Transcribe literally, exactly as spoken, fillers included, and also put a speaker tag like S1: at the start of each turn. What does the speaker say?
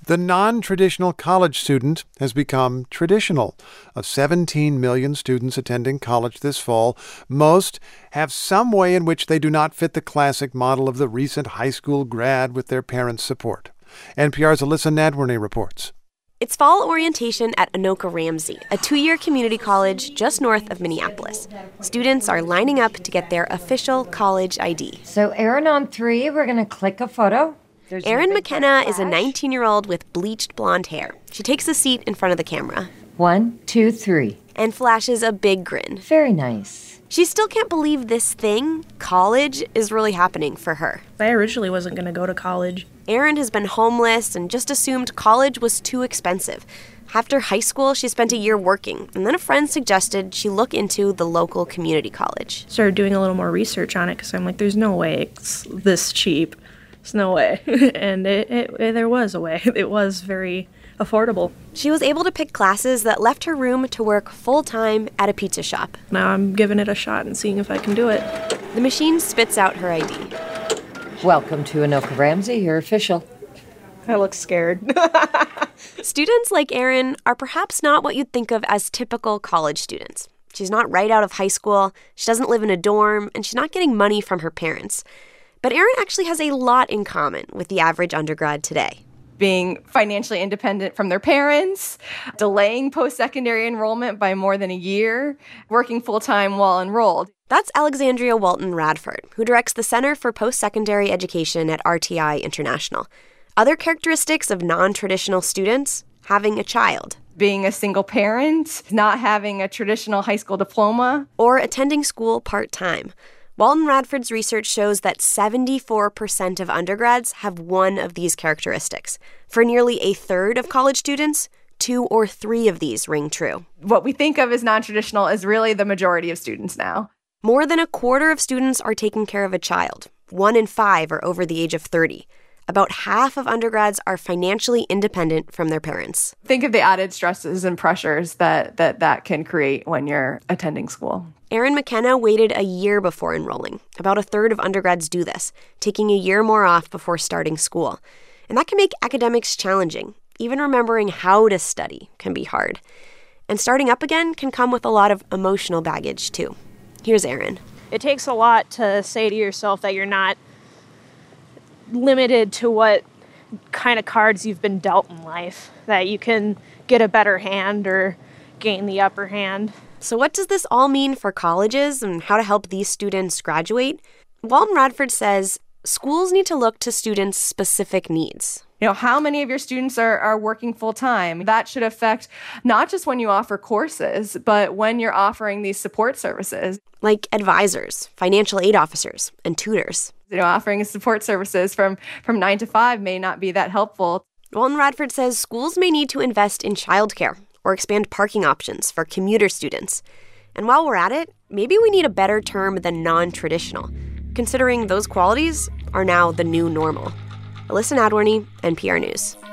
S1: The non-traditional college student has become traditional. Of seventeen million students attending college this fall, most have some way in which they do not fit the classic model of the recent high school grad with their parents' support. N P R's Alyssa Nadworny reports.
S2: It's fall orientation at Anoka Ramsey, a two-year community college just north of Minneapolis. Students are lining up to get their official college I D.
S3: So, Erin, on three, we're going to click a photo.
S2: There's Erin McKenna is a nineteen-year-old with bleached blonde hair. She takes a seat in front of the camera.
S3: One, two, three.
S2: And flashes a big grin.
S3: Very nice.
S2: She still can't believe this thing, college, is really happening for her.
S4: I originally wasn't going to go to college.
S2: Erin has been homeless and just assumed college was too expensive. After high school, she spent a year working, and then a friend suggested she look into the local community college.
S4: Started doing a little more research on it because I'm like, there's no way it's this cheap. There's no way. And it, it, it, there was a way. It was very affordable.
S2: She was able to pick classes that left her room to work full-time at a pizza shop.
S4: Now I'm giving it a shot and seeing if I can do it.
S2: The machine spits out her I D.
S3: Welcome to Anoka Ramsey. You're official.
S4: I look scared.
S2: Students like Erin are perhaps not what you'd think of as typical college students. She's not right out of high school, she doesn't live in a dorm, and she's not getting money from her parents. But Erin actually has a lot in common with the average undergrad today.
S5: Being financially independent from their parents, delaying post-secondary enrollment by more than a year, working full-time while enrolled.
S2: That's Alexandria Walton Radford, who directs the Center for Post-Secondary Education at R T I International. Other characteristics of non-traditional students: having a child.
S5: Being a single parent, not having a traditional high school diploma.
S2: Or attending school part-time. Walton Radford's research shows that seventy-four percent of undergrads have one of these characteristics. For nearly a third of college students, two or three of these ring true.
S5: What we think of as non-traditional is really the majority of students now.
S2: More than a quarter of students are taking care of a child. One in five are over the age of thirty. About half of undergrads are financially independent from their parents.
S5: Think of the added stresses and pressures that that, that can create when you're attending school.
S2: Erin McKenna waited a year before enrolling. About a third of undergrads do this, taking a year more off before starting school. And that can make academics challenging. Even remembering how to study can be hard. And starting up again can come with a lot of emotional baggage, too. Here's Erin.
S6: It takes a lot to say to yourself that you're not limited to what kind of cards you've been dealt in life, that you can get a better hand or gain the upper hand.
S2: So what does this all mean for colleges and how to help these students graduate? Walton Radford says schools need to look to students' specific needs.
S5: You know, how many of your students are, are working full-time? That should affect not just when you offer courses, but when you're offering these support services.
S2: Like advisors, financial aid officers, and tutors.
S5: You know, offering support services from, from nine to five may not be that helpful.
S2: Walton Radford says schools may need to invest in childcare or expand parking options for commuter students. And while we're at it, maybe we need a better term than non-traditional, considering those qualities are now the new normal. Alyssa Nadworny, N P R News.